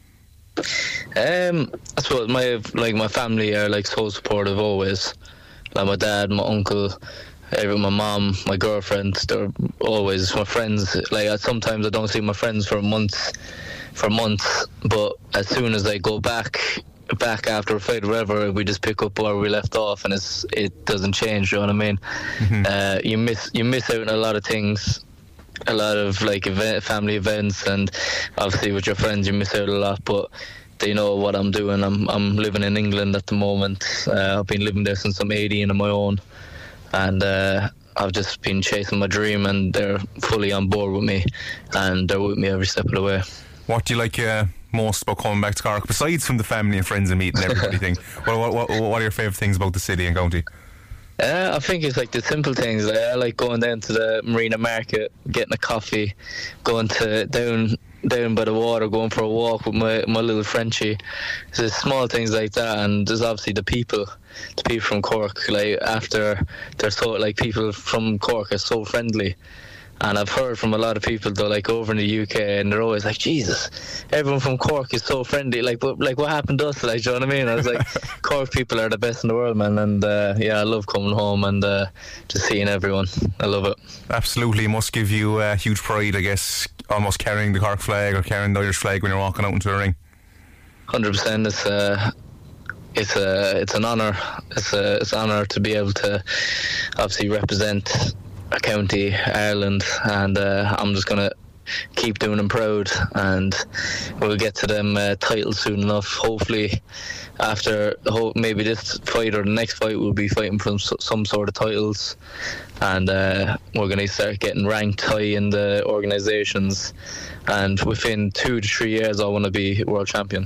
I suppose my family are like so supportive always. Like my dad, my uncle, my mom, my girlfriend, they're always my friends. Like sometimes I don't see my friends for months, but as soon as I go back after a fight or whatever, we just pick up where we left off, and it doesn't change. You know what I mean? Mm-hmm. You miss out on a lot of things. A lot of like family events, and obviously with your friends you miss out a lot, but they know what I'm doing. I'm living in England at the moment. I've been living there since I'm 18 on my own, and I've just been chasing my dream, and they're fully on board with me, and they're with me every step of the way. What do you like most about coming back to Cork, besides from the family and friends and meeting everybody thing? What are your favourite things about the city and county? I think it's like the simple things. Like, I like going down to the Marina Market, getting a coffee, going to down by the water, going for a walk with my little Frenchie. There's small things like that, and there's obviously the people from Cork. Like after they're so like people from Cork are so friendly. And I've heard from a lot of people though, like over in the UK, and they're always like, Jesus, everyone from Cork is so friendly. Like what happened to us? Like, do you know what I mean? I was like, Cork people are the best in the world, man. And yeah, I love coming home and just seeing everyone. I love it. Absolutely, it must give you huge pride, I guess, almost carrying the Cork flag or carrying the Irish flag when you're walking out into the ring. 100%. It's an honour. It's an honour to be able to obviously represent a county, Ireland, and I'm just going to keep doing them proud, and we'll get to them titles soon enough. Hopefully after maybe this fight or the next fight we'll be fighting for some sort of titles, and we're going to start getting ranked high in the organisations, and within 2 to 3 years I want to be world champion.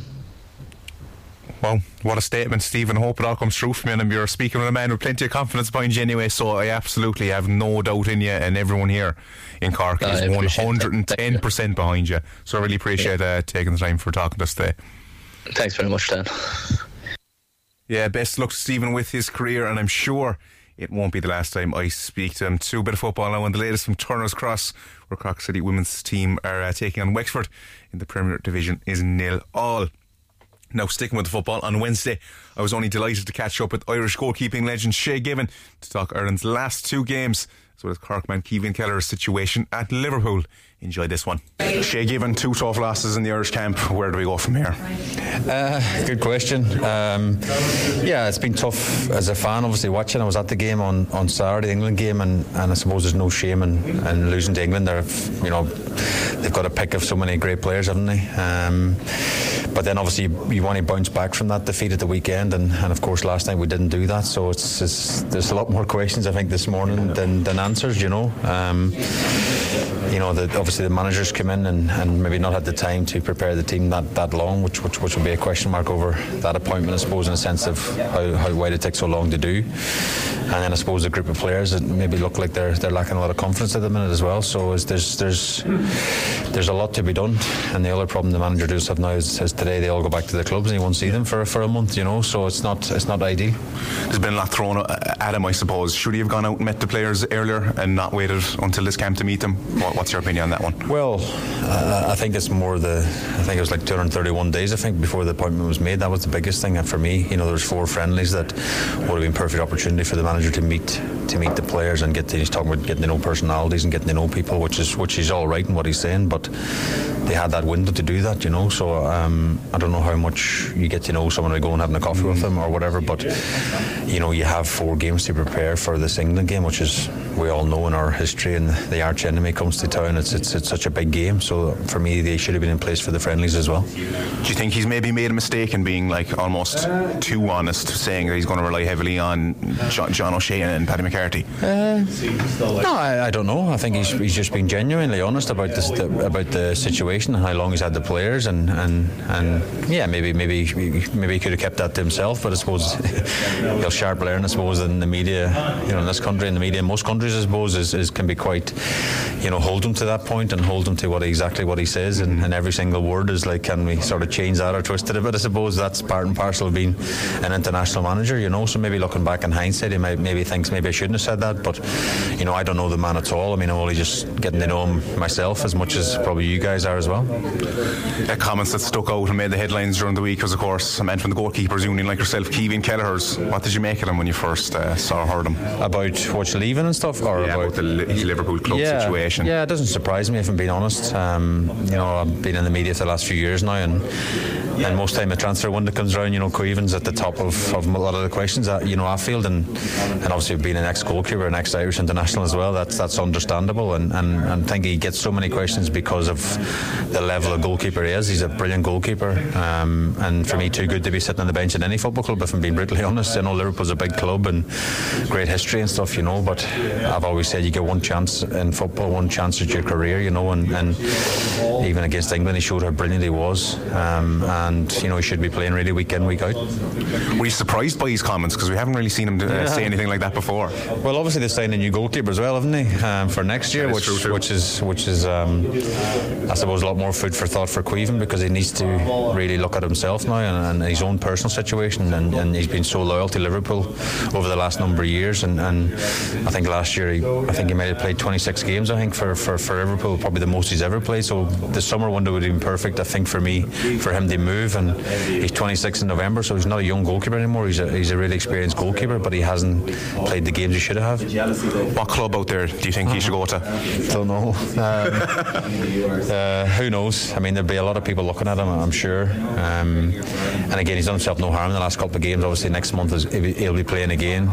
Well, what a statement, Stephen. Hope it all comes true for you, and you're speaking with a man with plenty of confidence behind you anyway, so I absolutely have no doubt in you, and everyone here in Cork is 110% behind you, so I really appreciate taking the time for talking to us today. Thanks very much, Dan. Yeah, best of luck to Stephen with his career, and I'm sure it won't be the last time I speak to him. To a bit of football now, and the latest from Turner's Cross, where Cork City women's team are taking on Wexford in the Premier Division, is 0-0. Now, sticking with the football, on Wednesday I was only delighted to catch up with Irish goalkeeping legend Shay Given to talk Ireland's last 2 games, as well as Corkman Keevan Keller's situation at Liverpool. Enjoy this one. Shay Given, 2 tough losses in the Irish camp. Where do we go from here? Good question. Yeah, it's been tough as a fan, obviously, watching. I was at the game on Saturday, the England game, and I suppose there's no shame in losing to England. They've got a pick of so many great players, haven't they? But then obviously you want to bounce back from that defeat at the weekend, and of course last night we didn't do that, so there's a lot more questions I think this morning than answers, obviously the managers come in and maybe not had the time to prepare the team that long, which would be a question mark over that appointment, I suppose, in a sense of why it takes so long to do. And then I suppose the group of players that maybe look like they're lacking a lot of confidence at the minute as well, so there's a lot to be done. And the other problem the manager does have now is today they all go back to the clubs and you won't see them for a month, so it's not ideal. There's been a lot thrown at him, I suppose. Should he have gone out and met the players earlier earlier and not waited until this camp to meet them? What's your opinion on that one? Well, I think it's more I think it was like 231 days, I think, before the appointment was made. That was the biggest thing for me. There was 4 friendlies that would have been perfect opportunity for the manager to meet the players and he's talking about getting to know personalities and getting to know people, which is all right in what he's saying, but they had that window to do that, so I don't know how much you get to know someone by going and having a coffee with them or whatever, but you have 4 games to prepare for this England game, which is, we all know in our history, and the arch enemy comes to town. It's such a big game, so for me they should have been in place for the friendlies as well. Do you think he's maybe made a mistake in being like almost too honest, saying that he's going to rely heavily on John O'Shea and Paddy McCarthy? No, I don't know. I think he's just been genuinely honest about the situation and how long he's had the players, and yeah, maybe he could have kept that to himself, but I suppose he'll sharp learn, I suppose, in the media, in this country, in the media in most countries, I suppose, can be quite, hold him to that point and hold him to exactly what he says, and every single word is like, can we sort of change that or twist it a bit? I suppose that's part and parcel of being an international manager, so maybe looking back in hindsight, he maybe thinks maybe I shouldn't have said that, but I don't know the man at all. I'm only just getting to know him myself as much as probably you guys are as well. Comments that stuck out and made the headlines during the week was, of course, a man from the Goalkeepers Union like yourself, Keevan Kelleher's. What did you make of him when you first saw or heard him? About what's leaving and stuff, or about the Liverpool club situation? Yeah, it doesn't surprise me, if I'm being honest. I've been in the media for the last few years now, and most time the transfer window comes around, Keevan's at the top of a lot of the questions that I field, and obviously being an ex-goalkeeper, an ex-Irish international as well, that's understandable, and I think he gets so many questions because of the level of goalkeeper he is. He's a brilliant goalkeeper, and for me too good to be sitting on the bench in any football club, if I'm being brutally honest. Liverpool's a big club and great history and stuff, but I've always said you get one chance in football, one chance at your career, and even against England he showed how brilliant he was, and he should be playing really week in, week out. Were you surprised by his comments, because we haven't really seen him say anything like that before? Well, obviously they signed a new goalkeeper as well, haven't they, for next year, which is I suppose a lot more food for thought for Keevan, because he needs to really look at himself now and his own personal situation, and he's been so loyal to Liverpool over the last number of years, and I think last year he might have played 26 games, I think, for Liverpool, probably the most he's ever played. So the summer window would have been perfect, I think, for him to move, and he's 26 in November, so he's not a young goalkeeper anymore. He's a really experienced goalkeeper, but he hasn't played the games he should have. What club out there do you think he should go to? Don't know. Who knows? There'll be a lot of people looking at him, I'm sure, and again, he's done himself no harm in the last couple of games. Obviously next month he'll be playing again.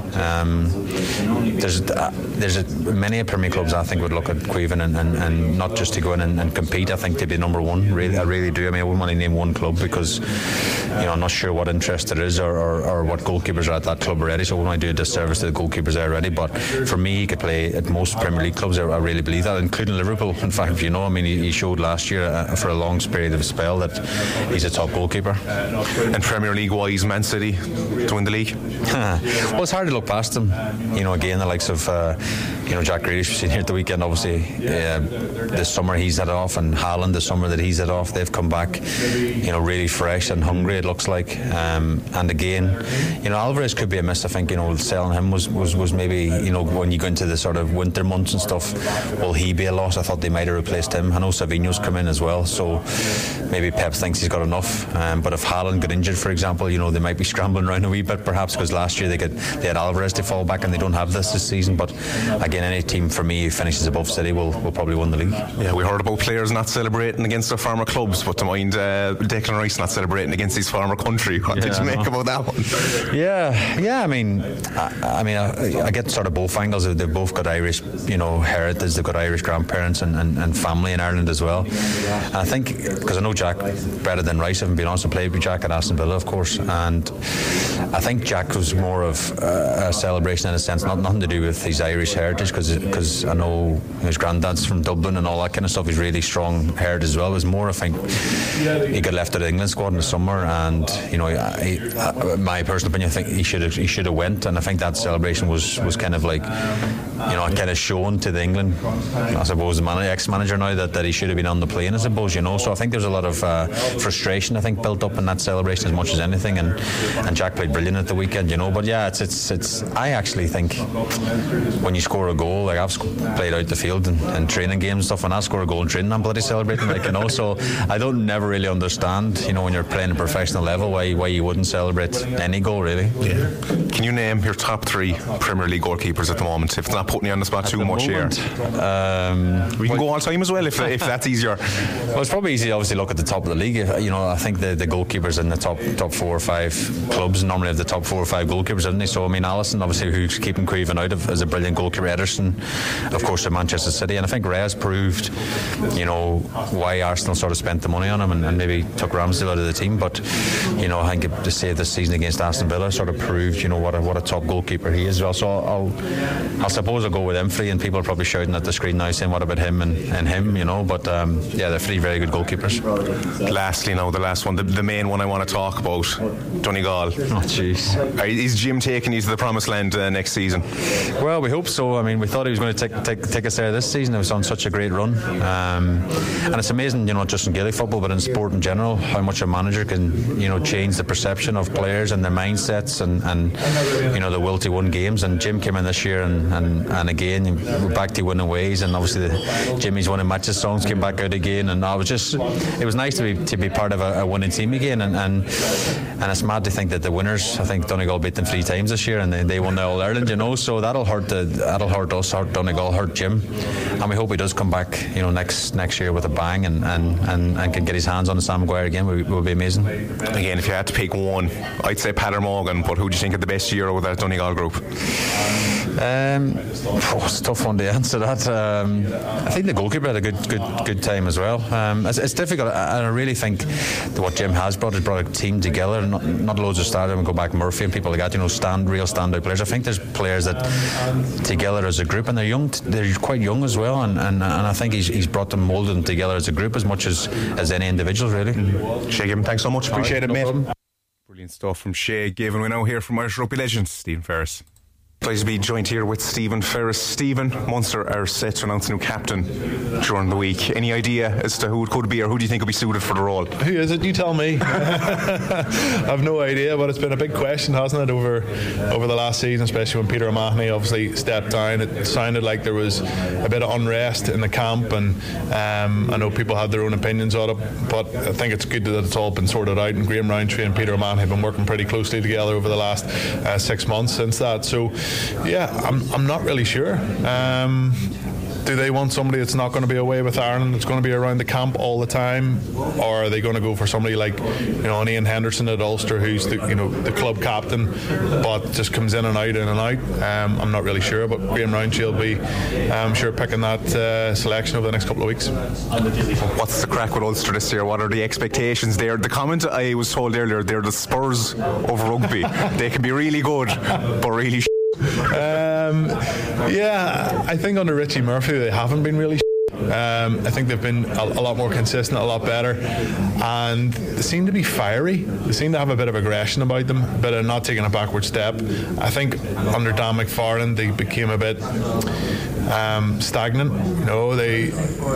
There's many Premier clubs I think would look at Keevan and not just to go in and compete, I think to be number one. Really, I really do. I wouldn't want to name one club, because I'm not sure what interest there is or what goalkeepers are at that club already, so I wouldn't want to do a disservice to the goalkeepers there already. But for me, he could play at most Premier League clubs. I really believe that, including Liverpool. In fact, he showed last year for a long period of spell that he's a top goalkeeper. And Premier League wise, Man City to win the league? Well, it's hard to look past them. Again, the likes of Jack Grealish, we've seen here at the weekend, obviously this summer he's had off, and Haaland the summer that he's had off, they've come back really fresh and hungry, it looks like, and again Alvarez could be a miss. I think selling him was maybe when you go into the sort of winter months and stuff, will he be a loss? I thought they might have replaced him. I know Savinho's come in as well, so maybe Pep thinks he's got enough, but if Haaland got injured, for example, they might be scrambling around a wee bit perhaps, because last year they had Alvarez to fall back and they don't have this season. But again, any team for me who finishes above City will probably win the league. Yeah, we heard about players not celebrating against their former clubs, but to mind Declan Rice not celebrating against his former country. What did you make about that one? Yeah. I get sort of both angles. They've both got Irish, heritage. They've got Irish grandparents and family in Ireland as well. And I think, because I know Jack better than Rice, I've been honest, I played with Jack at Aston Villa, of course, and I think Jack was more of a celebration in a sense, nothing to do with his Irish heritage, because I know his granddad's from Dublin and all that kind of stuff. He's really strong heritage as well. It was more, I think, he got left out of the England squad in the summer, and my personal opinion, I think he should have went, and I think that celebration was kind of like kind of shown to the England, I suppose, the ex-manager now that he should have been on the plane, I suppose, so I think there's a lot of frustration, I think, built up in that celebration as much as anything, and Jack played brilliant at the weekend, but yeah, it's I actually think when when you score a goal, like I've played out the field in training games and stuff, when I score a goal in training I'm bloody celebrating, like, you know. So I don't never really understand, you know, when you're playing at a professional level, why you wouldn't celebrate any goal, really. Yeah. Can you name your top 3 Premier League goalkeepers at the moment, if it's not putting you on the spot too much here? We can go all time as well if that's easier. Well, it's probably easy, obviously, look at the top of the league. You know, I think the goalkeepers in the top 4 or 5 clubs normally have the top 4 or 5 goalkeepers, don't they? So I mean, Alisson, obviously, who's keeping Craven out of, is a brilliant goalkeeper. Ederson, of course, at Manchester City, and I think Reyes proved, you know, why Arsenal sort of spent the money on him and maybe took Ramsdale out of the team. But you know, I think to say this season against Aston Villa sort of proved, you know, what a top goalkeeper he is as well. So I suppose I'll go with them 3, and people are probably shouting at the screen now saying what about him and him, you know. But yeah, they're 3 very good goalkeepers. Lastly, now the last one, the main one I want to talk about, Donegal. Oh jeez. Is Jim taking you to the promised land next season? Well, we hope so. I mean, we thought he was going to take us there this season. It was on such a great run, and it's amazing, you know, just in Gaelic football, but in sport in general, how much a manager can, you know, change the perception of players and their mindsets and you know, the will to win games. And Jim came in this year and again we're back to winning ways, and obviously Jimmy's winning matches songs came back out again, and it was nice to be part of a winning team again, and it's mad to think that the winners, I think Donegal beat them 3 times this year, and they won the All-Ireland, you know. So that'll hurt us, hurt Donegal, hurt Jim, and we hope he does come back, you know, next year with a bang and can get his hands on Sam Maguire again. Will be amazing. Again, if you had to pick one, I'd say Peadar Morgan, but who do you think had the best year over that Donegal group? It's a tough one to answer that. I think the goalkeeper had a good time as well. It's difficult, and I really think that what Jim has brought a team together, not loads of stars. Go back Murphy and people like that, you know, real standout players. I think there's players that together as a group, and they're quite young as well, and I think he's brought them, molded them together as a group as much as any individual, really. Shay Given, thanks so much, appreciate it, mate. Problem. Brilliant stuff from Shay Given. We now hear from Irish rugby legend Stephen Ferris. Pleased to be joined here with Stephen Ferris. Stephen, Munster are set to announce a new captain during the week. Any idea as to who it could be, or who do you think will be suited for the role? Who is it? You tell me. I've no idea, but it's been a big question, hasn't it, over the last season, especially when Peter O'Mahony obviously stepped down. It sounded like there was a bit of unrest in the camp, and I know people had their own opinions on it, but I think it's good that it's all been sorted out, and Graham Rowntree and Peter O'Mahony have been working pretty closely together over the last 6 months since that. So yeah, I'm not really sure. Do they want somebody that's not going to be away with Ireland, that's going to be around the camp all the time, or are they going to go for somebody like, you know, Ian Henderson at Ulster, who's the club captain, but just comes in and out? I'm not really sure, but Graham Rowntree will be, I'm sure, picking that selection over the next couple of weeks. What's the crack with Ulster this year? What are the expectations there? The comment I was told earlier, they're the Spurs of rugby. They can be really good, but really yeah, I think under Richie Murphy they haven't been really I think they've been a lot more consistent, a lot better, and they seem to be fiery. They seem to have a bit of aggression about them, a bit of not taking a backward step. I think under Dan McFarlane they became a bit stagnant. You know, they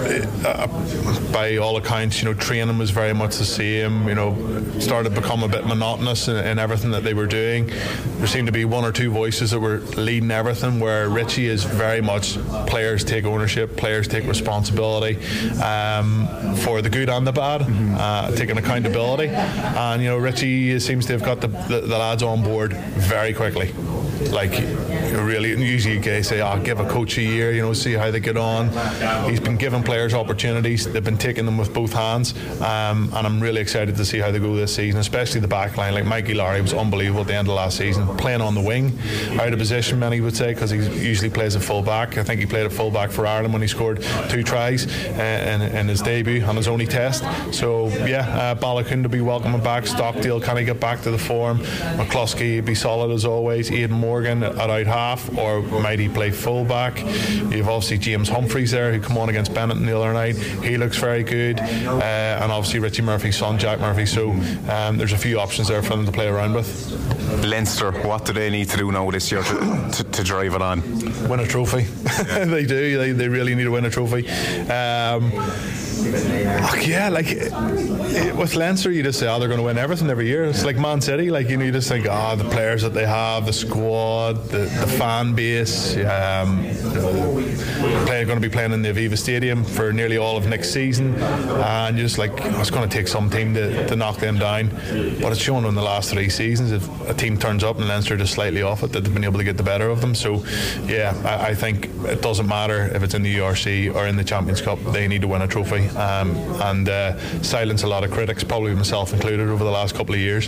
by all accounts, you know, training was very much the same. You know, started to become a bit monotonous in everything that they were doing. There seemed to be one or two voices that were leading everything, where Richie is very much players take ownership, players take responsibility for the good and the bad, taking accountability. And you know, Richie seems to have got the lads on board very quickly. Like, really, usually you say, give a coach a year, you know, see how they get on. He's been giving players opportunities. They've been taking them with both hands, and I'm really excited to see how they go this season, especially the back line. Like Mikey Lowry was unbelievable at the end of last season, playing on the wing, out of position, many would say, because he usually plays at full back. I think he played at full back for Ireland when he scored 2 tries in his debut on his only test. So yeah, Balogun to be welcoming back. Stockdale, can he get back to the form? McCluskey be solid as always. Aidan Morgan at out half, or might he play full back? You've obviously James Humphreys there, who come on against Benetton the other night. He looks very good, and obviously Richie Murphy's son, Jack Murphy. So there's a few options there for them to play around with. Leinster, what do they need to do now this year to drive it on? Win a trophy. They do. They really need to win a trophy. With Leinster, you just say, they're going to win everything every year. It's like Man City, you just think, the players that they have, the squad, the fan base. They're going to be playing in the Aviva Stadium for nearly all of next season, and you're just like, it's going to take some team to knock them down. But it's shown in the last 3 seasons, if a team turns up and Leinster just slightly off it, that they've been able to get the better of them. So I think it doesn't matter if it's in the URC or in the Champions Cup, they need to win a trophy, and silence a lot of critics, probably myself included, over the last couple of years,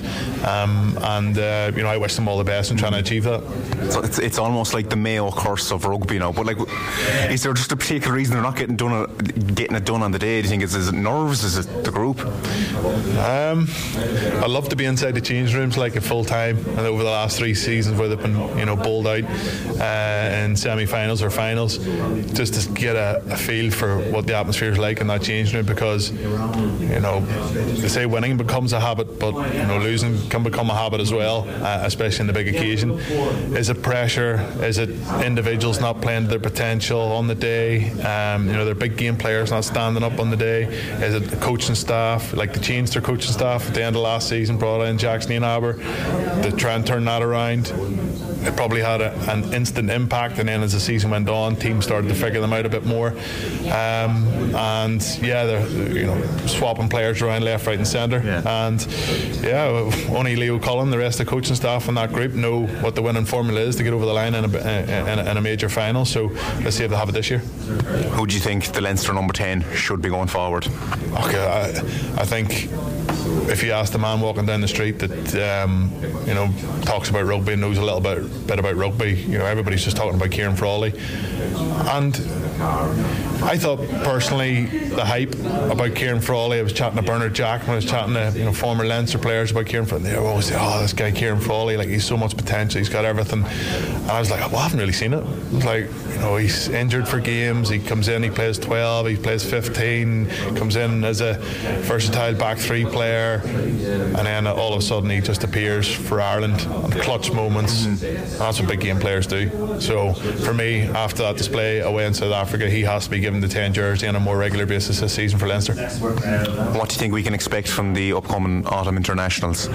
I wish them all the best in trying to achieve that. So it's almost like the Mayo curse of rugby now, but is there just a particular reason they're not getting it done on the day? Do you think is it nerves? Is it the group? I love to be inside the change rooms at full time, and over the last 3 seasons where they've been bowled out in semi-finals or finals, just to get a feel for what the atmosphere is like in that change room, because they say winning becomes a habit, but losing can become a habit as well, especially in the big occasion. Is it pressure? Is it individuals not playing to their potential on the day? They're big game players not standing up on the day. Is it the coaching staff? They changed their coaching staff at the end of last season, brought in Jackson Nienaber to try and turn that around. It probably had an instant impact, and then as the season went on, teams started to figure them out a bit more. They're swapping players around left, right and centre. And only Leo Cullen, the rest of the coaching staff in that group, know what the winning formula is to get over the line in a major final. So let's see if they have it this year. Who do you think the Leinster number 10 should be going forward? Okay, I think if you ask the man walking down the street that talks about rugby and knows a little bit about rugby, everybody's just talking about Kieran Frawley. And I thought personally the hype about Kieran Frawley, I was chatting to Bernard Jackman, I was chatting to former Leinster players about Kieran Frawley, and they always say, this guy Kieran Frawley, he's so much potential, he's got everything. And I was like, I haven't really seen it. It was he's injured for games, he comes in, he plays 12, he plays 15, comes in as a versatile back 3 player, and then all of a sudden he just appears for Ireland on clutch moments. And that's what big game players do. So for me, after that display away in South Africa, he has to be given the 10 jersey on a more regular basis this season for Leinster. What do you think we can expect from the upcoming autumn internationals?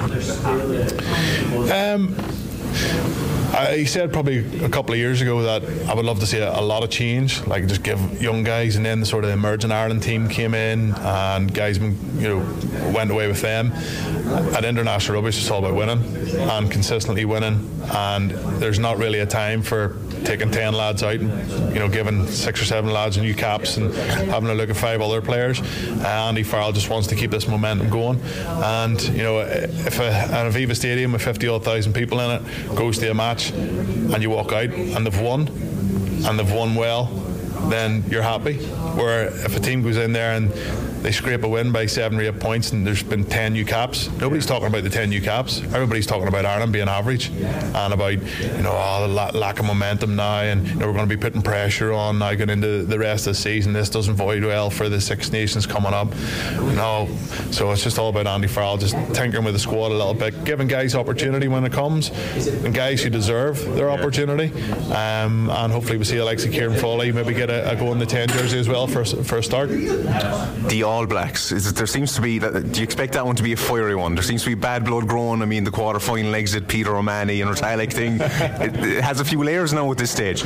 I said probably a couple of years ago that I would love to see a lot of change, just give young guys, and then the sort of emerging Ireland team came in and guys went away with them. At international rugby, it's just all about winning and consistently winning, and there's not really a time for taking 10 lads out and giving 6 or 7 lads new caps and having a look at 5 other players. Andy Farrell just wants to keep this momentum going, and if an Aviva Stadium with 50-odd thousand people in it goes to a match and you walk out and they've won well, then you're happy. Where if a team goes in there and they scrape a win by 7 or 8 points and there's been 10 new caps, nobody's talking about the 10 new caps. Everybody's talking about Ireland being average and about the lack of momentum now, and we're going to be putting pressure on now going into the rest of the season. This doesn't bode well for the Six Nations coming up. So it's just all about Andy Farrell just tinkering with the squad a little bit, giving guys opportunity when it comes, and guys who deserve their opportunity, and hopefully we see the likes of Kieran Frawley maybe get a go in the 10 jersey as well for a start. The All Blacks, there seems to be, do you expect that one to be a fiery one? There seems to be bad blood growing. The quarter-final exit, Peter O'Mahony and Rotalic thing, it has a few layers now at this stage.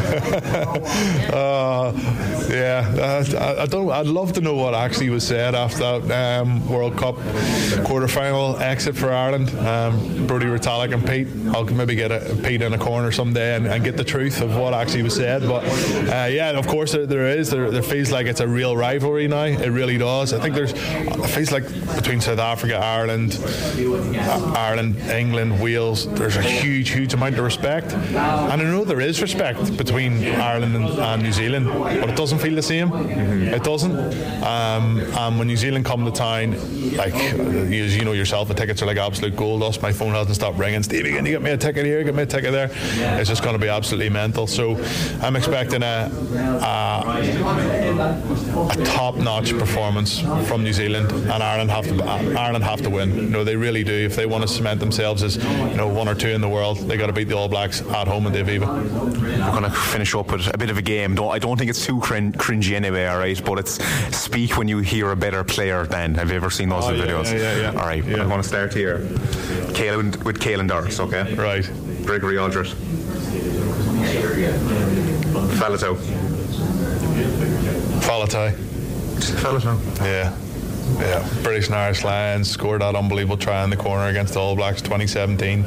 I'd love to know what actually was said after that World Cup quarter-final exit for Ireland. Brodie Rotalic and Pete, I'll maybe get Pete in a corner someday and get the truth of what actually was said. But of course there feels like it's a real rivalry now. It really does. I think it feels like between South Africa, Ireland, England, Wales, there's a huge amount of respect, and I know there is respect between Ireland and New Zealand, but it doesn't feel the same. It doesn't. And when New Zealand come to town, as you know yourself, the tickets are like absolute gold dust. My phone hasn't stopped ringing. Stevie, can you get me a ticket here? Get me a ticket there? It's just going to be absolutely mental. So I'm expecting a top-notch performance from New Zealand, and Ireland have to win. You know, they really do. If they want to cement themselves as, you know, 1 or 2 in the world, they got to beat the All Blacks at home in the Aviva. We're going to finish up with a bit of a game. I don't think it's too cringy anyway, alright, but it's speak when you hear a better player. Dan, have you ever seen those videos? Yeah. Alright, I'm going to start here. Caelan Doris, okay? Right. Gregory Aldred. Faletau. Yeah, British and Irish Lions scored that unbelievable try in the corner against the All Blacks 2017.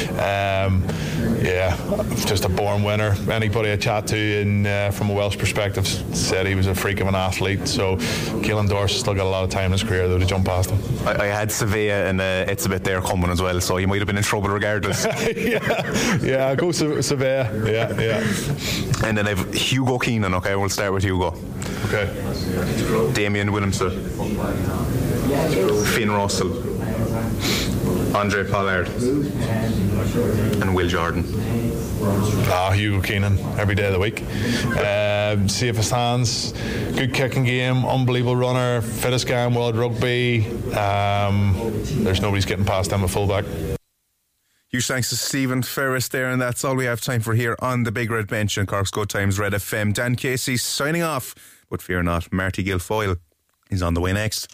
Just a born winner. Anybody I chat to from a Welsh perspective said he was a freak of an athlete. So Caelan Doris has still got a lot of time in his career though to jump past him. I had Sevilla and it's a bit there coming as well, so he might have been in trouble regardless. yeah, go Sevilla. Yeah. And then I've Hugo Keenan. Okay, we'll start with Hugo. Okay. Damien Williamson, Finn Russell, Andre Pollard, and Will Jordan. Hugo Keenan every day of the week. See if his hands, good kicking game, unbelievable runner, fittest guy in world rugby. There's nobody's getting past him at fullback. Huge thanks to Stephen Ferris there, and that's all we have time for here on the Big Red Bench on Cork's Good Times Red FM. Dan Casey signing off, but fear not, Marty Guilfoyle is on the way next.